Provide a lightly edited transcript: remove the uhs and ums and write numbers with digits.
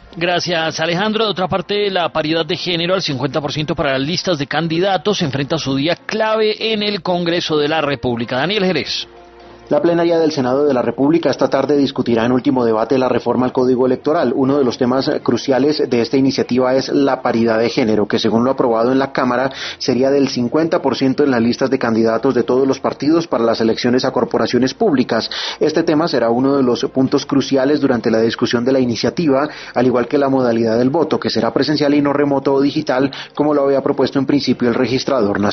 Gracias, Alejandro. De otra parte, la paridad de género al 50% para las listas de candidatos enfrenta su día clave en el Congreso de la República. Daniel Jerez. La plenaria del Senado de la República esta tarde discutirá en último debate la reforma al Código Electoral. Uno de los temas cruciales de esta iniciativa es la paridad de género, que según lo aprobado en la Cámara sería del 50% en las listas de candidatos de todos los partidos para las elecciones a corporaciones públicas. Este tema será uno de los puntos cruciales durante la discusión de la iniciativa, al igual que la modalidad del voto, que será presencial y no remoto o digital, como lo había propuesto en principio el registrador nacional.